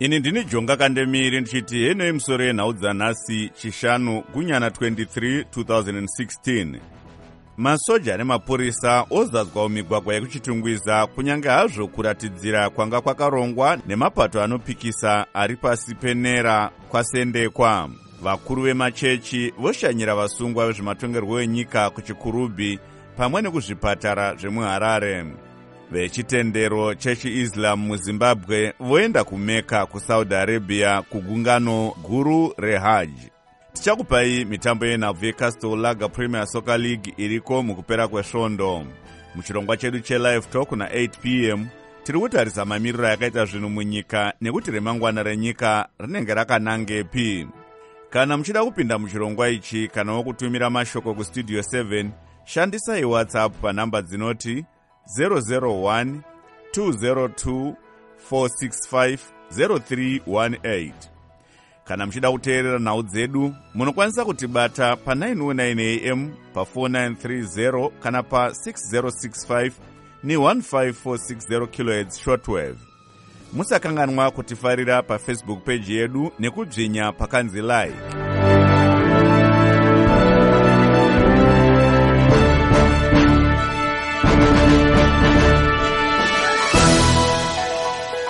Ini ndini Jonga Kandemiri ndichiti henei musoro yenhau dzanhasi chishanu gunyana 23 2016. Masoja nemapurisa ozadzwa migwagwa yekuchitungwiza kunyange hazvo kuratidzira kwanga kwakarongwa nemapato anopikisa ari pasi penera kwasendekwa. Vakuru vemachechi voshanyira vasungwa vezvematongerwo enyika kuchikurubhi pamwe nekuzvipatara zvemuHarare. Vechitendero chechiIslam muZimbabwe voenda kuMecca kuSaudi Arabia kugungano guru reHajj. Tichakupai mitambo yenhabvu yeCastle Lager Premier Soccer League iriko mukupera kwesvondo. Muchirongwa chedu chelive talk na 8 p.m. tiri kutarisa mamiriro yakaita zvinhu munyika nekuti remangwana renyika rinenge rakanangepi. Kana muchida kupinda muchirongwa ichi kana kutumira mashoko kustudio 7, shandisai WhatsApp panhamba dzinoti 001 202 465 0318. Kana muchida kuteerera nhau dzedu, munokwanisa kutibata pa 909 AM, pa 4930 kana pa 6065 ni 15460 kHz shortwave. Musakanganwa kutifarira pa Facebook page yedu nekubvinya pakanzi like.